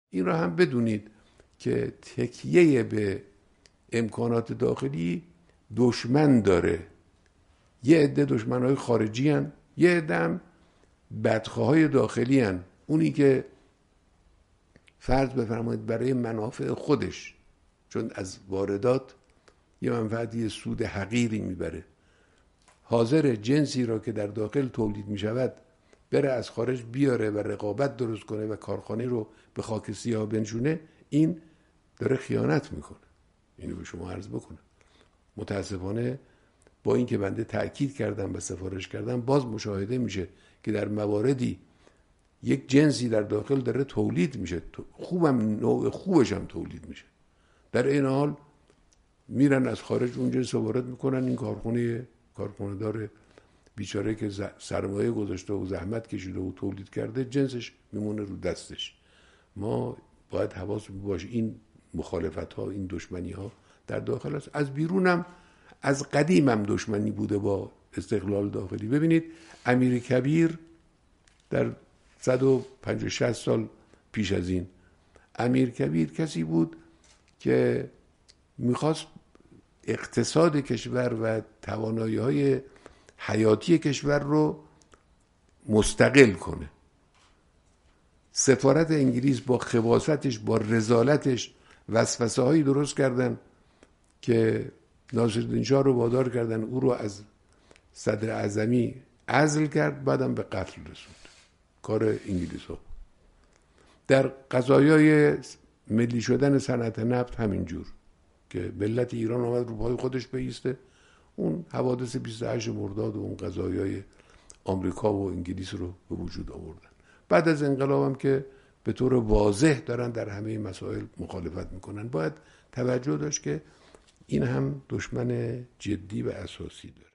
این را هم بدونید که تکیه به امکانات داخلی دشمن داره. یه عده دشمنهای خارجی هن، یه عده هم بدخواهای داخلی هن. اونی که فرض بفرمایید برای منافع خودش، چون از واردات یه منفعتی سود حقیری میبره، حاضر جنسی را که در داخل تولید میشود بره از خارج بیاره و رقابت درست کنه و کارخانه رو به خاک سیاه بنشونه، این داره خیانت میکنه. اینو به شما عرض بکنم. متاسفانه با این که بنده تأکید کردم و سفارش کردم، باز مشاهده میشه که در مواردی یک جنسی در داخل داره تولید میشه، خوبم نوع خوبش هم تولید میشه، در این حال میرن از خارج اون جنس وارد میکنن. این کارخانه داره بیچاره که سرمایه گذاشته و زحمت کشیده و تولید کرده، جنسش میمونه رو دستش. ما باید حواسمون باشه این مخالفت ها، این دشمنی ها در داخل است. از بیرونم از قدیم هم دشمنی بوده با استقلال داخلی. ببینید امیر کبیر در 150-60 سال پیش از این، امیر کبیر کسی بود که میخواست اقتصاد کشور و توانایی‌های حیاتی کشور رو مستقل کنه. سفارت انگلیس با خباثتش، با رذالتش، وسوسه هایی درست کردن که ناصرالدین شاه رو وادار کردن او رو از صدر اعظمی عزل کرد، بعدم به قتل رسوند. کار انگلیس ها. در قضایای ملی شدن صنعت نفت همینجور که ملت ایران آمد رو پای خودش بایسته، اون حوادث 28 مرداد و اون قضایای آمریکا و انگلیس رو به وجود آوردن. بعد از انقلاب هم که به طور واضح دارن در همه مسائل مخالفت میکنن. باید توجه داشت که این هم دشمن جدی و اساسی داره.